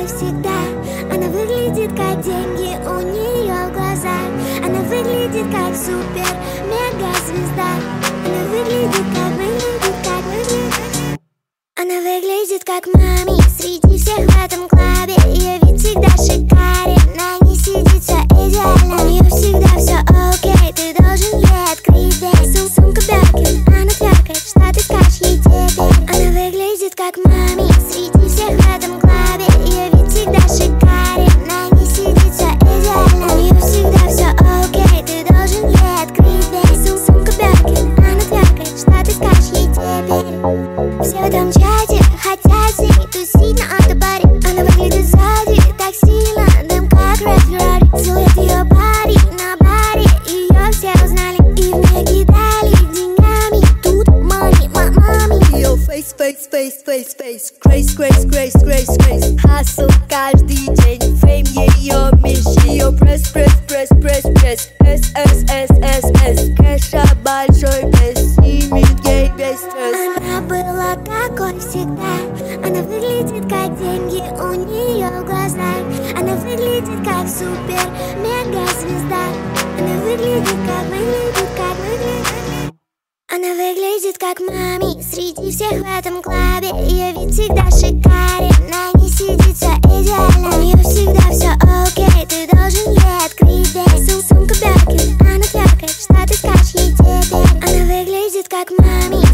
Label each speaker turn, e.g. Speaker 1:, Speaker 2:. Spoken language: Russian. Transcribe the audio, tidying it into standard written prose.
Speaker 1: всегда. Она выглядит как деньги у нее в глазах. Она выглядит как супер мега звезда. Она выглядит как Она выглядит как мами среди всех в этом клабе. Ее вид всегда шикарен, на ней сидит все идеально. У нее всегда все окей, ты должен ей открыть дверь. Сумка Бёркин, она тверкает, что ты скажешь ей теперь. Она выглядит как мами среди всех в этом клабе. Ее вид всегда шикарен, на ней сидит все идеально. У нее всегда все окей, ты должен ей открыть дверь. Сумка Бёркин, она тверкает, что ты скажешь ей теперь. Все в этом чате хотят с ней тусить на автобаре. Она выглядит сзади так сильно, дым как Red Ferrari. Целует ее пари на баре, ее все узнали и в меня кидали деньгами. Тут money, мами.
Speaker 2: Ее face, face, face, face, face. Grace, grace, grace, grace, grace. Hustle каждый день, фейм ее меч. Ее пресс, пресс, пресс, пресс, пресс. S, S, S, S, S. Кэша большой без, снимет ей весь стресс.
Speaker 1: Она была такой всегда. Она выглядит как деньги у нее в глазах. Она выглядит как супер мега звезда. Она выглядит как Она выглядит как мами среди всех в этом клабе. Ее вид всегда шикарен, на ней сидит все идеально. У нее всегда все окей, ты должен ей открыть дверь. Сумка Бёркин, она тверкает, что ты скажешь ей теперь. Она выглядит как мами